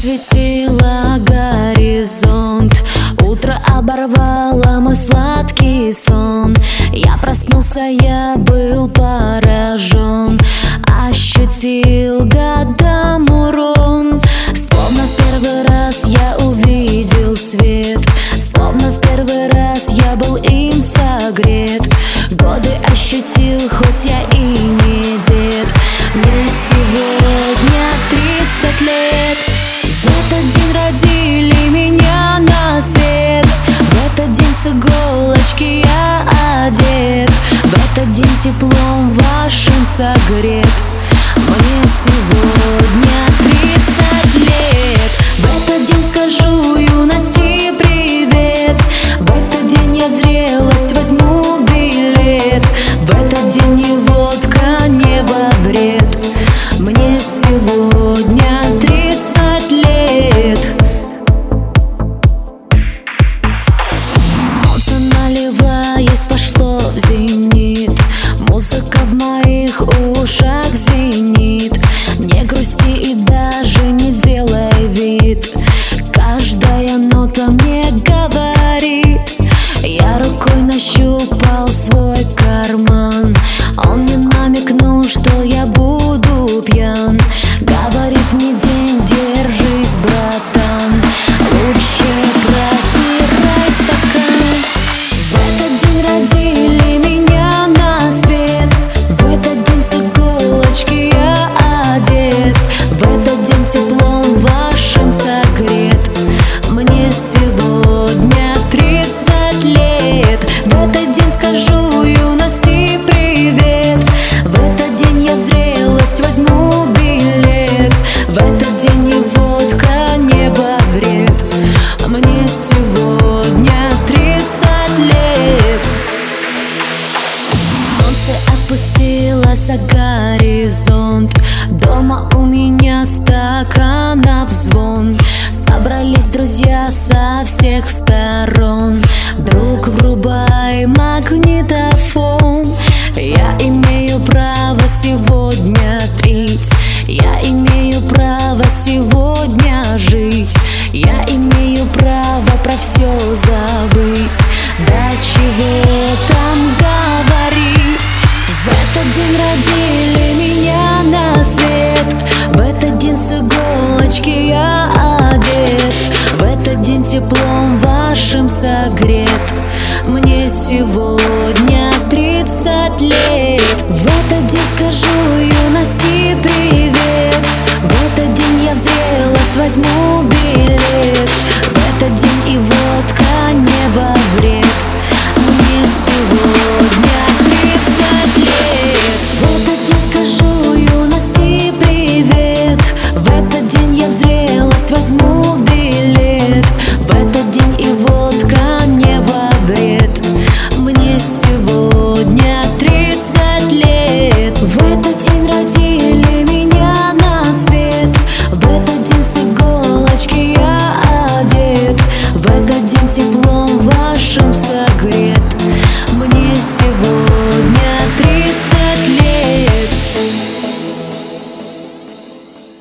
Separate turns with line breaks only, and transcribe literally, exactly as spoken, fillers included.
осветила горизонт. Утро оборвало мой сладкий сон. Я проснулся, я был поражен, ощутил годам урон. Словно в первый раз я увидел свет, словно в первый раз я был им согрет. Годы ощутил, хоть я и не дед. Мне сегодня тридцать лет. В этот день родили меня на свет. В этот день с иголочки я одет. В этот день теплом вашим согрет. Мне сегодня тридцать лет. В этот день скажу юности привет. В этот день я в зрелость возьму билет. В этот день ни водка не во вред. Мне сегодня тридцать лет. Солнце, наливаясь, вошло в зенит. Музыка в моих ушах звенит. Не грусти и даже не делай вид. Каждая нота мне говорит. Я рукой нащупал свой карман. Он мне намекнул, что я буду пьян. Говорит мне: день, держись, братан. Лучше протирай стакан. В этот день родили меня на свет. В этот день с иголочки я одет. В этот день теплом вашим согрет. Мне сегодня тридцать лет. В этот день скажу юности привет. В этот день я в зрелость возьму билет. В этот день ни водка не во вред. Мне сегодня тридцать лет. Солнце опустилось за горизонт. Дома у меня стаканов звон. Собрались друзья со всех сторон. Друг, врубай магнитофон. Я имею право сегодня пить. Я имею право сегодня жить. Я имею право про все забыть. Да чего там говорить. В этот день родили меня на свет. В этот день с иголочки я одет. В этот день теплом вашим согрет. Мне сегодня тридцать лет. В этот